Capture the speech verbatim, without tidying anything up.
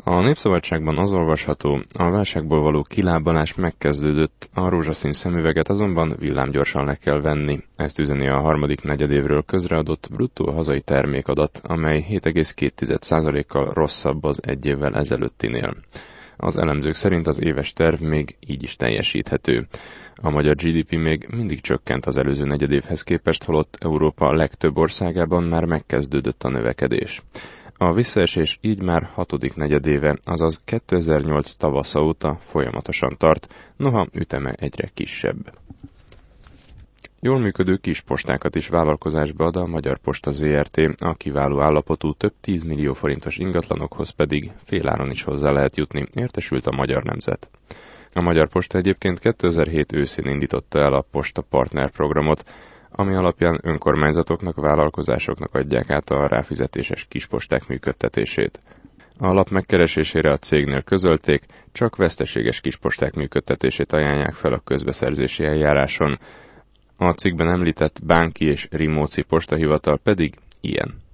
A Népszabadságban az olvasható, a válságból való kilábalás megkezdődött, a rózsaszín szemüveget azonban villámgyorsan le kell venni. Ezt üzeni a harmadik negyedévről közreadott bruttó hazai termékadat, amely hét egész két százalékkal rosszabb az egy évvel ezelőttinél. Az elemzők szerint az éves terv még így is teljesíthető. A magyar gé dé pé még mindig csökkent az előző negyedévhez képest, holott Európa legtöbb országában már megkezdődött a növekedés. A visszaesés így már hatodik negyedéve, azaz kétezer-nyolc tavasza óta folyamatosan tart, noha üteme egyre kisebb. Jól működő kispostákat is vállalkozásba ad a Magyar Posta zé er té, a kiváló állapotú több tízmillió forintos ingatlanokhoz pedig féláron is hozzá lehet jutni, értesült a Magyar Nemzet. A Magyar Posta egyébként kétezer-hét őszén indította el a Posta Partner programot, ami alapján önkormányzatoknak, vállalkozásoknak adják át a ráfizetéses kisposták működtetését. A lap megkeresésére a cégnél közölték, csak veszteséges kisposták működtetését ajánlják fel a közbeszerzési eljáráson. A cikkben említett Bánki és Rimóci postahivatal pedig ilyen.